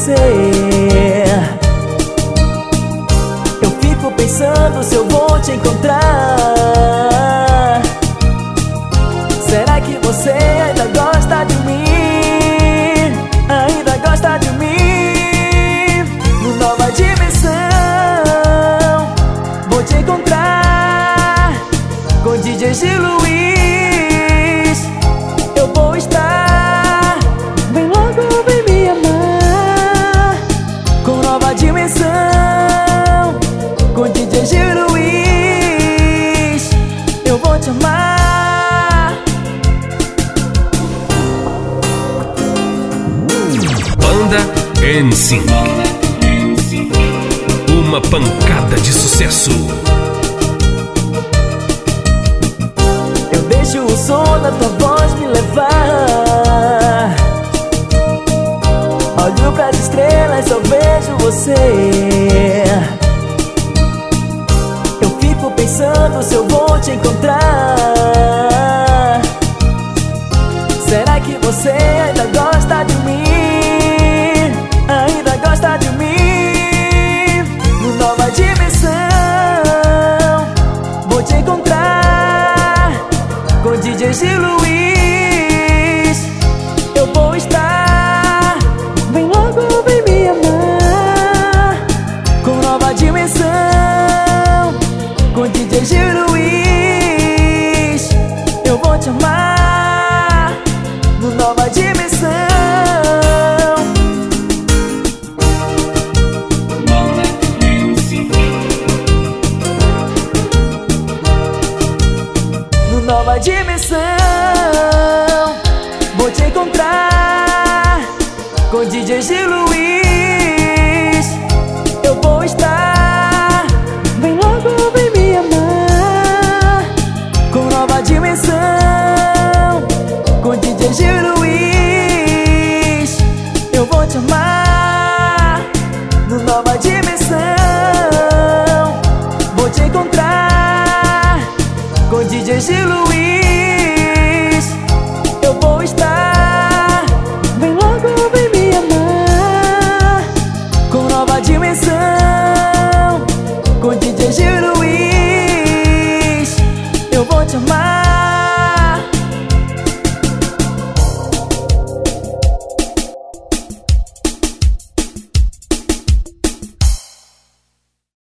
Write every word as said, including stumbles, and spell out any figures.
você. Eu fico pensando se eu vou te encontrar. Será que você ainda gosta de mim? Ainda gosta de mim? No nova dimensão vou te encontrar com D J Gil Luiz. Eu vou estar. Vem logo, vem me amar com nova dimensão, com D J Gil Luiz. Eu vou te amar. Banda N Sync, uma pancada de sucesso. Eu deixo o som da tua voz me levar. Olho pras estrelas, só vejo você. Eu fico pensando se eu vou te encontrar. Será que você ainda gosta de mim? Ainda gosta de mim? No nova dimensão vou te encontrar com D J Gil Luiz. Eu vou estar. Vem logo, vem me amar com nova dimensão, com D J Gil Luiz. Eu vou te amar no nova dimensão. No nova dimensão vou te encontrar com D J Gil Luiz. Eu vou estar. Vem logo, vem me amar com nova dimensão, com D J Gil Luiz. Eu vou te amar no nova dimensão. Vou te encontrar com D J Gil Luiz. Eu vou estar. Vem logo, vem me amar com nova dimensão, com D J Gil Luiz. Eu vou te amar.